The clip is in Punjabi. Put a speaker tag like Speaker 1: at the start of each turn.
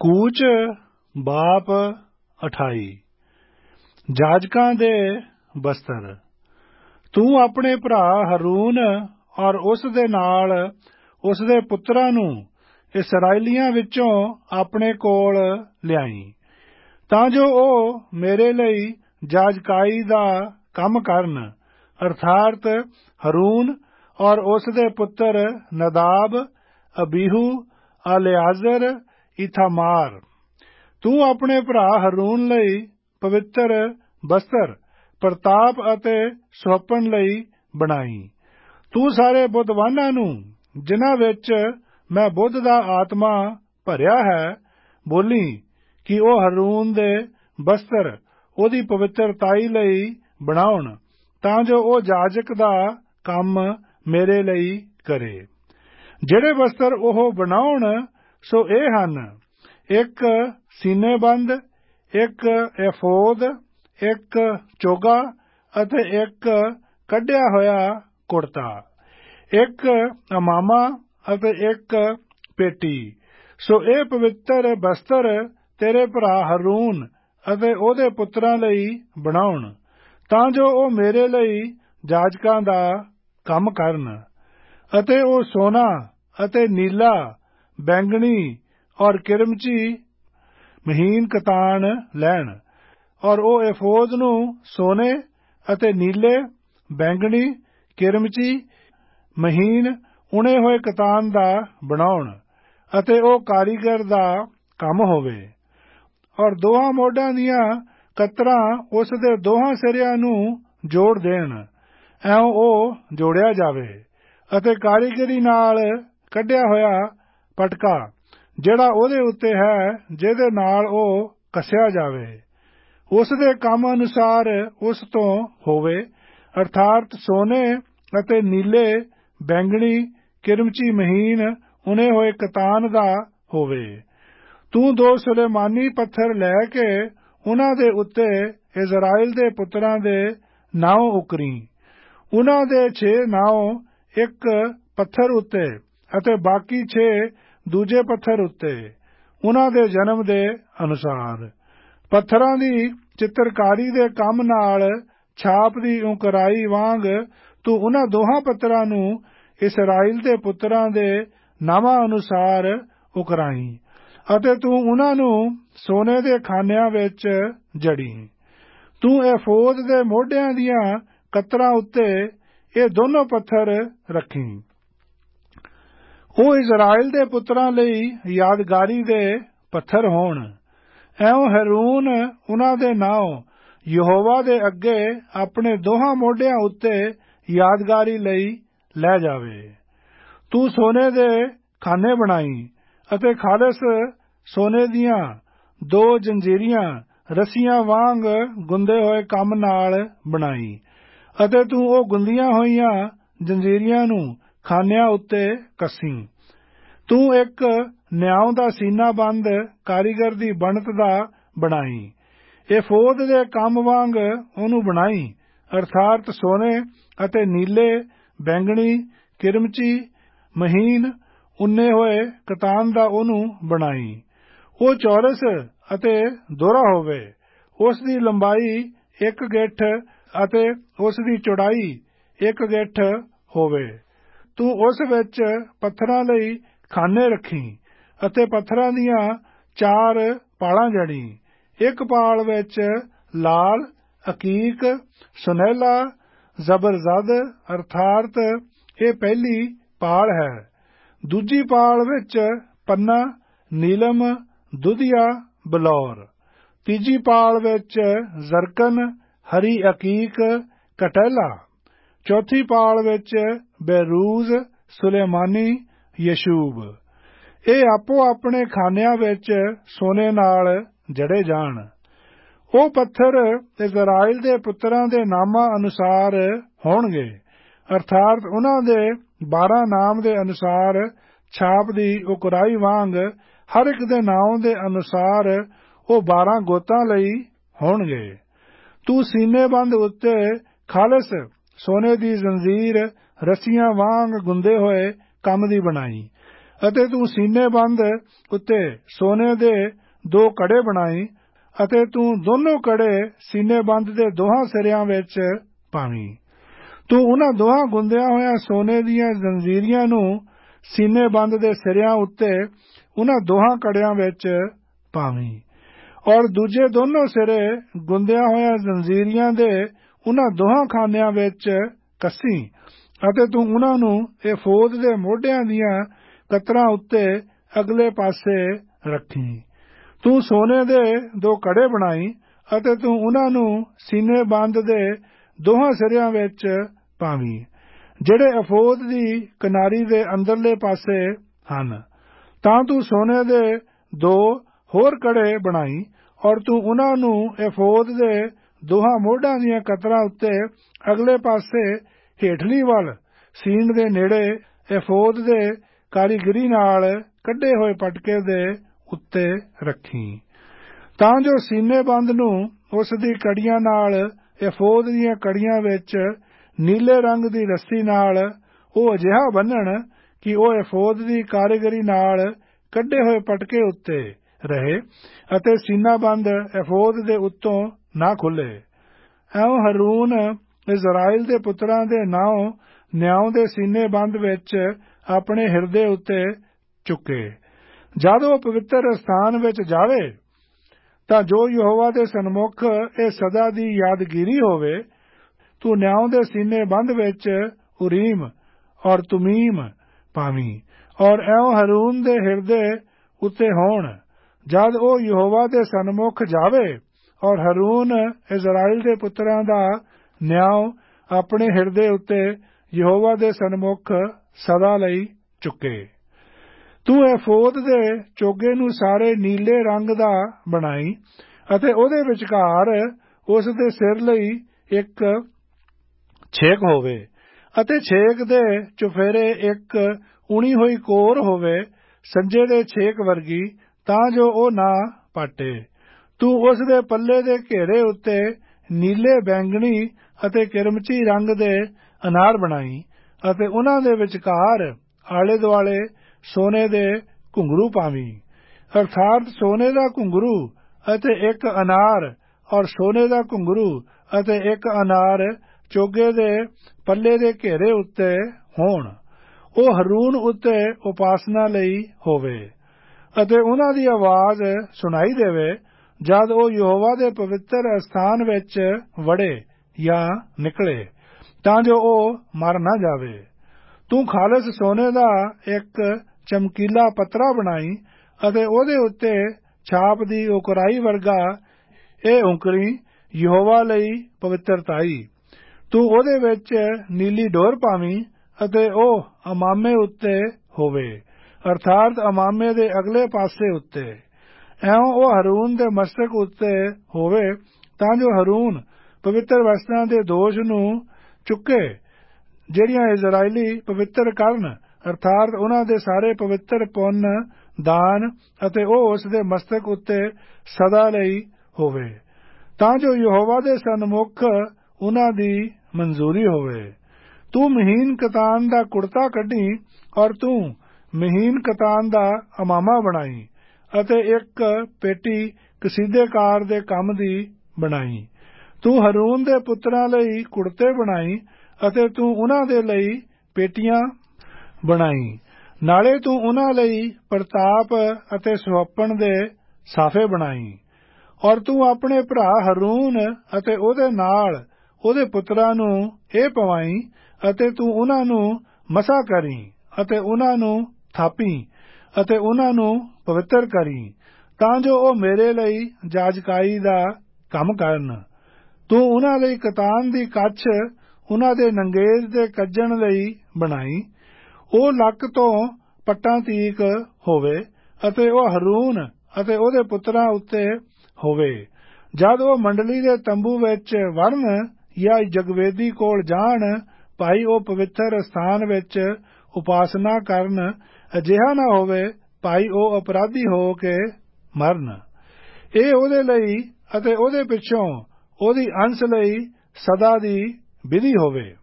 Speaker 1: ਕੂਚ ਬਾਪ 28 ਜਾਜਕਾਂ ਦੇ ਬਸਤਰ। ਤੂੰ ਆਪਣੇ ਭਰਾ ਹरून ਔਰ ਉਸ ਦੇ ਨਾਲ ਉਸ ਦੇ ਪੁੱਤਰਾਂ ਨੂੰ ਇਸਰਾਏਲੀਆਂ ਵਿੱਚੋਂ ਆਪਣੇ ਕੋਲ ਲਿਆਈ, ਤਾਂ ਜੋ ਉਹ ਮੇਰੇ ਲਈ ਜਾਜਕਾਈ ਦਾ ਕੰਮ ਕਰਨ, ਅਰਥਾਤ ਹरून ਔਰ ਉਸ ਦੇ ਪੁੱਤਰ ਨਦਾਬ, ਅਬੀਹੂ, ਅਲਿਆਜ਼ਰ, ਇਥਾਮਾਰ। ਤੂੰ ਆਪਣੇ ਭਰਾ ਹरून ਲਈ ਪਵਿੱਤਰ ਬਸਤਰ ਪ੍ਰਤਾਪ ਅਤੇ ਸੁਹੱਪਣ ਲਈ ਬਣਾਈ। ਤੂੰ ਸਾਰੇ ਬੁੱਧਵਾਨਾਂ ਨੂੰ, ਜਿਨ੍ਹਾਂ ਵਿੱਚ ਮੈਂ ਬੁੱਧ ਦਾ ਆਤਮਾ ਭਰਿਆ ਹੈ, ਬੋਲੀ ਕਿ ਉਹ ਹरून ਦੇ ਬਸਤਰ ਉਹਦੀ ਪਵਿੱਤਰਤਾਈ ਲਈ ਬਣਾਉਣ, ਤਾਂ ਜੋ ਉਹ ਜਾਜਕ ਦਾ ਕੰਮ ਮੇਰੇ ਲਈ ਕਰੇ। ਜਿਹੜੇ ਬਸਤਰ ਉਹ ਬਣਾਉਣ ਸੋ ਇਹ ਹਨ: ਇੱਕ ਸੀਨੇਬੰਦ, ਇੱਕ ਐਫੋਦ, ਇੱਕ ਚੋਗਾ ਅਤੇ ਇੱਕ ਕੱਢਿਆ ਹੋਇਆ ਕੁੜਤਾ, ਇੱਕ ਅਮਾਮਾ ਅਤੇ ਇੱਕ ਪੇਟੀ। ਸੋ ਇਹ ਪਵਿੱਤਰ ਬਸਤਰ ਤੇਰੇ ਭਰਾ ਹरून ਅਤੇ ਉਹਦੇ ਪੁੱਤਰਾਂ ਲਈ ਬਣਾਉਣ, ਤਾਂ ਜੋ ਉਹ ਮੇਰੇ ਲਈ ਜਾਜਕਾਂ ਦਾ ਕੰਮ ਕਰਨ। ਅਤੇ ਉਹ ਸੋਨਾ ਅਤੇ ਨੀਲਾ, ਬੈਂਗਣੀ ਔਰ ਕਿਰਮਚੀ ਮਹੀਨ ਕਤਾਨ ਲੈਣ, ਔਰ ਉਹ ਐਫੋਦ ਨੂੰ ਸੋਨੇ ਅਤੇ ਨੀਲੇ, ਬੈਂਗਣੀ, ਕਿਰਮਚੀ ਮਹੀਨ ਉਣੇ ਹੋਏ ਕਤਾਨ ਦਾ ਬਣਾਉਣ, ਅਤੇ ਉਹ ਕਾਰੀਗਰ ਦਾ ਕੰਮ ਹੋਵੇ। ਔਰ ਦੋਹਾਂ ਮੋਢਾਂ ਦੀਆਂ ਕਤਰਾਂ ਉਸ ਦੇ ਦੋਹਾਂ ਸਿਰਿਆਂ ਨੂੰ ਜੋੜ ਦੇਣ, ਐਉਂ ਉਹ ਜੋੜਿਆ ਜਾਵੇ। ਅਤੇ ਕਾਰੀਗਰੀ ਨਾਲ ਕੱਢਿਆ ਹੋਇਆ ਪਟਕਾ ਜਿਹੜਾ ਉਹਦੇ ਉੱਤੇ ਹੈ, ਜਿਹਦੇ ਨਾਲ ਉਹ ਕੱਸਿਆ ਜਾਵੇ, ਉਸ ਦੇ ਕੰਮ ਅਨੁਸਾਰ ਉਸ ਤੋਂ ਹੋਵੇ, ਅਰਥਾਤ ਸੋਨੇ ਅਤੇ ਨੀਲੇ, ਬੈਂਗਣੀ, ਕਿਰਮਚੀ ਮਹੀਨ ਉਣੇ ਹੋਏ ਕਤਾਨ ਦਾ ਹੋਵੇ। ਤੂੰ 2 ਸੁਲੇਮਾਨੀ ਪੱਥਰ ਲੈ ਕੇ ਉਨ੍ਹਾਂ ਦੇ ਉੱਤੇ ਇਜ਼ਰਾਇਲ ਦੇ ਪੁੱਤਰਾਂ ਦੇ ਨਾਉ ਉਕਰੀ। ਉਨ੍ਹਾਂ ਦੇ 6 ਨਾਉ ਇੱਕ ਪੱਥਰ ਉੱਤੇ ਅਤੇ ਬਾਕੀ 6 ਦੂਜੇ ਪੱਥਰ ਉੱਤੇ, ਉਨ੍ਹਾਂ ਦੇ ਜਨਮ ਦੇ ਅਨੁਸਾਰ। ਪੱਥਰਾਂ ਦੀ ਚਿੱਤਰਕਾਰੀ ਦੇ ਕੰਮ ਨਾਲ ਛਾਪ ਦੀ ਉਕਰਾਈ ਵਾਂਗ ਤੂੰ ਉਨ੍ਹਾਂ ਦੋਹਾਂ ਪੱਥਰਾਂ ਨੂੰ ਇਸਰਾਇਲ ਦੇ ਪੁੱਤਰਾਂ ਦੇ ਨਾਵਾਂ ਅਨੁਸਾਰ ਉਕਰਾਈ, ਅਤੇ ਤੂੰ ਉਨ੍ਹਾਂ ਨੂੰ ਸੋਨੇ ਦੇ ਖਾਨਿਆਂ ਵਿੱਚ ਜੜੀ। ਤੂੰ ਐਫੋਦ ਦੇ ਮੋਢਿਆਂ ਦੀਆਂ ਕਤਰਾਂ ਉੱਤੇ ਇਹ ਦੋਨੋਂ ਪੱਥਰ ਰੱਖੀ। ਉਹ ਇਜ਼ਰਾਇਲ ਦੇ ਪੁੱਤਰਾਂ ਲਈ ਯਾਦਗਾਰੀ ਦੇ ਪੱਥਰ ਹੋਣ। ਐਉਂ ਹरून ਉਨ੍ਹਾਂ ਦੇ ਨਾਉ ਯਹੋਵਾ ਦੇ ਅੱਗੇ ਆਪਣੇ ਦੋਹਾਂ ਮੋਢਿਆਂ ਉੱਤੇ ਯਾਦਗਾਰੀ ਲਈ ਲੈ ਜਾਵੇ। ਤੂੰ ਸੋਨੇ ਦੇ ਖਾਨੇ ਬਣਾਈ ਅਤੇ ਖਾਲਸ ਸੋਨੇ ਦੀਆਂ 2 ਜੰਜੀਰੀਆਂ ਰੱਸੀਆਂ ਵਾਂਗ ਗੁੰਦੇ ਹੋਏ ਕੰਮ ਨਾਲ ਬਣਾਈ, ਅਤੇ ਤੂੰ ਉਹ ਗੁੰਦੀਆਂ ਹੋਈਆਂ ਜੰਜੀਰੀਆਂ ਨੂੰ ਖਾਨਿਆਂ ਉੱਤੇ ਕੱਸੀ। ਤੂੰ ਇੱਕ ਨਿਆਉ ਦਾ ਸੀਨਾ ਬੰਦ ਕਾਰੀਗਰ ਦੀ ਬਣਤ ਦਾ ਬਣਾਈ। ਐਫੋਦ ਦੇ ਕੰਮ ਵਾਂਗ ਉਹਨੂੰ ਬਣਾਈ, ਅਰਥਾਤ ਸੋਨੇ ਅਤੇ ਨੀਲੇ, ਬੈਂਗਣੀ, ਕਿਰਮਚੀ ਮਹੀਨ ਉਨੇ ਹੋਏ ਕਤਾਨ ਦਾ ਉਹਨੂੰ ਬਣਾਈ। ਉਹ ਚੌਰਸ ਅਤੇ ਦੋਹਰਾ ਹੋਵੇ। ਉਸ ਦੀ ਲੰਬਾਈ 1 ਗਿੱਠ ਅਤੇ ਉਸ ਦੀ ਚੌੜਾਈ 1 ਗਿੱਠ ਹੋਵੇ। ਤੂੰ ਉਸ ਵਿੱਚ ਪੱਥਰਾਂ ਲਈ ਖਾਨੇ ਰੱਖੀ ਅਤੇ ਪੱਥਰਾਂ ਦੀਆਂ 4 ਪਾਲਾਂ ਜੜੀ। ਇੱਕ ਪਾਲ ਵਿੱਚ ਲਾਲ, ਅਕੀਕ, ਸੁਨਹਿਲਾ, ਜ਼ਬਰਜਦ, ਅਰਥਾਤ ਇਹ ਪਹਿਲੀ ਪਾਲ ਹੈ। ਦੂਜੀ ਪਾਲ ਵਿੱਚ ਪੰਨਾ, ਨੀਲਮ, ਦੁਧੀਆ, ਬਲੌਰ। ਤੀਜੀ ਪਾਲ ਵਿੱਚ ਜ਼ਰਕਨ, ਹਰੀ ਅਕੀਕ, ਕਟਹਿਲਾ। ਚੌਥੀ ਪਾਲ ਵਿੱਚ ਬੇਰੂਜ਼, ਸੁਲੇਮਾਨੀ, ਯਸ਼ੂਬ। ਇਹ ਆਪੋ ਆਪਣੇ ਖਾਨਿਆਂ ਵਿੱਚ ਸੋਨੇ ਨਾਲ ਜੜੇ ਜਾਣ। ਉਹ ਪੱਥਰ ਇਜ਼ਰਾਇਲ ਦੇ ਪੁੱਤਰਾਂ ਦੇ ਨਾਮਾਂ ਅਨੁਸਾਰ ਹੋਣਗੇ, ਅਰਥਾਤ ਉਨ੍ਹਾਂ ਦੇ 12 ਨਾਮ ਦੇ ਅਨੁਸਾਰ ਛਾਪ ਦੀ ਉਕਰਾਈ ਵਾਂਗ ਹਰ ਇੱਕ ਦੇ ਨਾਮ ਦੇ ਅਨੁਸਾਰ ਉਹ 12 ਗੋਤਾਂ ਲਈ ਹੋਣਗੇ। ਤੂੰ ਸੀਨੇਬੰਦ ਉੱਤੇ ਖਾਲਸ ਸੋਨੇ ਦੀ ਜ਼ੰਜੀਰ ਰੱਸੀਆਂ ਵਾਂਗ ਗੁੰਦੇ ਹੋਏ ਕੰਮ ਦੀ ਬਣਾਈ, ਅਤੇ ਤੂੰ ਸੀਨੇ ਬੰਦ ਉੱਤੇ ਸੋਨੇ ਦੇ 2 ਕੜੇ ਬਣਾਈ ਅਤੇ ਤੂੰ ਦੋਨੋਂ ਕੜੇ ਸੀਨੇ ਬੰਦ ਦੇ ਦੋਹਾਂ ਸਿਰਿਆਂ ਵਿੱਚ ਪਾਵੀਂ। ਤੂੰ ਉਹਨਾਂ ਦੋਹਾਂ ਗੁੰਦਿਆਂ ਹੋਇਆਂ ਸੋਨੇ ਦੀਆਂ ਜ਼ੰਜੀਰੀਆਂ ਨੂੰ ਸੀਨੇ ਬੰਦ ਦੇ ਸਿਰਿਆਂ ਉੱਤੇ ਉਹਨਾਂ ਦੋਹਾਂ ਕੜਿਆਂ ਵਿੱਚ ਪਾਵੀਂ ਔਰ ਦੂਜੇ ਦੋਨੋਂ ਸਿਰੇ ਗੁੰਦਿਆਂ ਹੋਇਆਂ ਜ਼ੰਜੀਰੀਆਂ ਦੇ ਉਹਨਾਂ ਦੋਹਾਂ ਖਾਨਿਆਂ ਵਿੱਚ ਕੱਸੀ ਅਤੇ ਤੂੰ ਉਹਨਾਂ ਨੂੰ ਏਫੋਦ ਦੇ ਮੋਢਿਆਂ ਦੀਆਂ ਕਤਰਾਂ ਉੱਤੇ ਅਗਲੇ ਪਾਸੇ ਰੱਖੀ। ਤੂੰ ਸੋਨੇ ਦੇ 2 ਕੜੇ ਬਣਾਈ ਅਤੇ ਤੂੰ ਉਹਨਾਂ ਨੂੰ ਸੀਨੇ ਬੰਦ ਦੇ ਦੋਹਾਂ ਸਿਰਿਆਂ ਵਿੱਚ ਪਾਵੀਂ ਜਿਹੜੇ ਏਫੋਦ ਦੀ ਕਿਨਾਰੀ ਦੇ ਅੰਦਰਲੇ ਪਾਸੇ ਹਨ। ਤਾਂ ਤੂੰ ਸੋਨੇ ਦੇ 2 ਹੋਰ ਕੜੇ ਬਣਾਈ ਔਰ ਤੂੰ ਉਹਨਾਂ ਨੂੰ ਏਫੋਦ ਦੇ ਦੋਹਾਂ ਮੋਢਾਂ ਦੀਆਂ ਕਤਰਾਂ ਉੱਤੇ ਅਗਲੇ ਪਾਸੇ ਹੇਠਲੀ ਵੱਲ ਸੀਨ ਦੇ ਨੇੜੇ ਏਫੋਦ ਦੇ ਕਾਰੀਗਰੀ ਨਾਲ ਕੱਢੇ ਹੋਏ ਪਟਕੇ ਦੇ ਉੱਤੇ ਰੱਖੀ ਤਾਂ ਜੋ ਸੀਨੇ ਬੰਦ ਨੂੰ ਉਸ ਦੀ ਕੜੀਆਂ ਨਾਲ ਏਫੋਦ ਦੀਆਂ ਕੜੀਆਂ ਵਿੱਚ ਨੀਲੇ ਰੰਗ ਦੀ ਰੱਸੀ ਨਾਲ ਉਹ ਅਜਿਹਾ ਬੰਨ੍ਹਣ ਕਿ ਉਹ ਏਫੋਦ ਦੀ ਕਾਰੀਗਰੀ ਨਾਲ ਕੱਢੇ ਹੋਏ ਪਟਕੇ ਉੱਤੇ ਰਹੇ ਅਤੇ ਸੀਨਾ ਬੰਦ ਏਫੋਦ ਦੇ ਉੱਤੋਂ ਨਾ ਖੁੱਲੇ। ਐਉਂ ਹਰੂਨ ਇਜ਼ਰਾਈਲ ਦੇ ਪੁੱਤਰਾਂ ਦੇ ਨਾਉ ਨਿਆਉ ਦੇ ਸੀਨੇ ਬੰਦ ਵਿੱਚ ਆਪਣੇ ਹਿਰਦੇ ਉੱਤੇ ਚੁੱਕੇ। ਜਦ ਉਹ ਪਵਿੱਤਰ ਅਸਥਾਨ ਵਿੱਚ ਜਾਵੇ ਤਾਂ ਜੋ ਯਹੋਵਾ ਦੇ ਸਨਮੁਖ ਇਹ ਸਦਾ ਦੀ ਯਾਦਗੀਰੀ ਹੋਵੇ, ਤੂੰ ਨਿਆਉ ਦੇ ਸੀਨੇ ਬੰਦ ਵਿੱਚ ਉਰੀਮ ਔਰ ਤੁਮੀਮ ਪਾਵੀਂ ਔਰ ਐਉਂ ਹਰੂਨ ਦੇ ਹਿਰਦੇ ਉੱਤੇ ਹੋਣ ਜਦ ਉਹ ਯਹੋਵਾ ਦੇ ਸਨਮੁਖ ਜਾਵੇ ਔਰ ਹਰੂਨ ਇਜ਼ਰਾਈਲ ਦੇ ਪੁੱਤਰਾਂ ਦਾ ਨਿਆਉ ਆਪਣੇ ਹਿਰਦੇ ਉੱਤੇ ਯਹੋਵਾ ਦੇ ਸਨਮੁਖ ਸਦਾ ਲਈ ਚੁੱਕੇ। ਤੂੰ ਏਫੋਦ ਦੇ ਚੋਗੇ ਨੂੰ ਸਾਰੇ ਨੀਲੇ ਰੰਗ ਦਾ ਬਣਾਈ ਅਤੇ ਉਹਦੇ ਵਿਚਕਾਰ ਉਸ ਦੇ ਸਿਰ ਲਈ ਇੱਕ ਛੇਕ ਹੋਵੇ ਅਤੇ ਛੇਕ ਦੇ ਚੁਫੇਰੇ ਇੱਕ ਉਣੀ ਹੋਈ ਕੋਰ ਹੋਵੇ ਸੰਜੇ ਦੇ ਛੇਕ ਵਰਗੀ, ਤਾਂ ਜੋ ਉਹ ਨਾ ਪਾਟੇ। ਤੂੰ ਉਸ ਦੇ ਪੱਲੇ ਦੇ ਘੇਰੇ ਉੱਤੇ ਨੀਲੇ ਬੈਂਗਣੀ ਅਤੇ ਕਿਰਮਚੀ ਰੰਗ ਦੇ ਅਨਾਰ ਬਣਾਈ ਅਤੇ ਉਹਨਾਂ ਦੇ ਵਿਚਕਾਰ ਆਲੇ ਦੁਆਲੇ ਸੋਨੇ ਦੇ ਘੁੰਗਰੂ ਪਾਵੀਂ, ਅਰਥਾਤ ਸੋਨੇ ਦਾ ਘੁੰਗਰੂ ਅਤੇ ਇੱਕ ਅਨਾਰ ਔਰ ਸੋਨੇ ਦਾ ਘੁੰਗਰੂ ਅਤੇ ਇੱਕ ਅਨਾਰ ਚੋਗੇ ਦੇ ਪੱਲੇ ਦੇ ਘੇਰੇ ਉੱਤੇ ਹੋਣ। ਉਹ ਹਰੂਨ ਉੱਤੇ ਉਪਾਸਨਾ ਲਈ ਹੋਵੇ ਅਤੇ ਉਹਨਾਂ ਦੀ ਆਵਾਜ਼ ਸੁਣਾਈ ਦੇਵੇ ਜਦ ਉਹ ਯਹੋਵਾ ਦੇ ਪਵਿੱਤਰ ਅਸਥਾਨ ਵਿੱਚ ਵੜੇ ਜਾਂ ਨਿਕਲੇ, ਤਾਂ ਜੋ ਉਹ ਮਰ ਨਾ ਜਾਵੇ। ਤੂੰ ਖਾਲਸ ਸੋਨੇ ਦਾ ਇੱਕ ਚਮਕੀਲਾ ਪੱਤਰਾ ਬਣਾਈ ਅਤੇ ਉਹਦੇ ਉੱਤੇ ਛਾਪ ਦੀ ਉਕਰਾਈ ਵਰਗਾ ਇਹ ਉਂਕਰੀ ਯਹੋਵਾ ਲਈ ਪਵਿੱਤਰਤਾਈ। ਤੂੰ ਉਹਦੇ ਵਿੱਚ ਨੀਲੀ ਡੋਰ ਪਾਵੀਂ ਅਤੇ ਉਹ ਅਮਾਮੇ ਉੱਤੇ ਹੋਵੇ, ਅਰਥਾਤ ਅਮਾਮੇ ਦੇ ਅਗਲੇ ਪਾਸੇ ਉੱਤੇ। ਐਉਂ ਉਹ ਹਰੂਨ ਦੇ ਮਸਤਕ ਉੱਤੇ ਹੋਵੇ ਤਾਂ ਜੋ ਹਰੂਨ ਪਵਿੱਤਰ ਵਸਤਾਂ ਦੇ ਦੋਸ਼ ਨੂੰ ਚੁੱਕੇ ਜਿਹੜੀਆਂ ਇਜ਼ਰਾਈਲੀ ਪਵਿੱਤਰ ਕਰਨ, ਅਰਥਾਤ ਉਹਨਾਂ ਦੇ ਸਾਰੇ ਪਵਿੱਤਰ ਪੁੰਨ ਦਾਨ, ਅਤੇ ਉਹ ਉਸ ਦੇ ਮਸਤਕ ਉੱਤੇ ਸਦਾ ਲਈ ਹੋਵੇ, ਤਾਂ ਜੋ ਯਹੋਵਾ ਦੇ ਸਨਮੁਖ ਉਹਨਾਂ ਦੀ ਮਨਜ਼ੂਰੀ ਹੋਵੇ। ਤੂੰ ਮਹੀਨ ਕਤਾਨ ਦਾ ਕੁੜਤਾ ਕੱਢੀ ਔਰ ਤੂੰ ਮਹੀਨ ਕਤਾਨ ਦਾ ਅਮਾਮਾ ਬਣਾਈ ਅਤੇ ਇੱਕ ਪੇਟੀ ਕਸੀਦੇਕਾਰ ਦੇ ਕੰਮ ਦੀ ਬਣਾਈ। ਤੂੰ ਹਰੂਨ ਦੇ ਪੁੱਤਰਾਂ ਲਈ ਕੁੜਤੇ ਬਣਾਈ ਅਤੇ ਤੂੰ ਉਹਨਾਂ ਦੇ ਲਈ ਪੇਟੀਆਂ ਬਣਾਈ। ਨਾਲੇ ਤੂੰ ਉਹਨਾਂ ਲਈ ਪ੍ਰਤਾਪ ਅਤੇ ਸੁਹੱਪਣ ਦੇ ਸਾਫੇ ਬਣਾਈ। ਔਰ ਤੂੰ ਆਪਣੇ ਭਰਾ ਹਰੂਨ ਅਤੇ ਉਹਦੇ ਨਾਲ ਉਹਦੇ ਪੁੱਤਰਾਂ ਨੂੰ ਇਹ ਪਵਾਈ ਅਤੇ ਤੂੰ ਉਹਨਾਂ ਨੂੰ ਮਸਾ ਕਰੀ ਅਤੇ ਉਹਨਾਂ ਨੂੰ ਥਾਪੀ ਅਤੇ ਉਹਨਾਂ ਨੂੰ ਪਵਿੱਤਰ ਕਰੀ, ਤਾਂ ਜੋ ਉਹ ਮੇਰੇ ਲਈ ਜਾਜਕਾਈ ਦਾ ਕੰਮ ਕਰਨ। ਤੂੰ ਉਹਨਾਂ ਲਈ ਕਤਾਨ ਦੀ ਕੱਛ ਉਹਨਾਂ ਦੇ ਨੰਗੇਜ ਦੇ ਕੱਜਣ ਲਈ ਬਣਾਈ। ਉਹ ਲੱਕ ਤੋਂ ਪੱਟਾਂ ਤੀਕ ਹੋਵੇ ਅਤੇ ਉਹ ਹਰੂਨ ਅਤੇ ਉਹਦੇ ਪੁੱਤਰਾਂ ਉੱਤੇ ਹੋਵੇ। ਜਦ ਉਹ ਮੰਡਲੀ ਦੇ ਤੰਬੂ ਵਿੱਚ ਵੜਨ ਜਾਂ ਜਗਵੇਦੀ ਕੋਲ ਜਾਣ, ਭਾਈ ਉਹ ਪਵਿੱਤਰ ਸਥਾਨ ਵਿੱਚ ਉਪਾਸਨਾ ਕਰਨ, ਅਜਿਹਾ ਨਾ ਹੋਵੇ ਭਾਈ ਉਹ ਅਪਰਾਧੀ ਹੋ ਕੇ ਮਰਨ। ਇਹ ਉਹਦੇ ਲਈ ਅਤੇ ਉਹਦੇ ਪਿੱਛੋਂ ਉਹਦੀ ਅੰਸ਼ ਲਈ ਸਦਾ ਦੀ ਵਿਧੀ ਹੋਵੇ।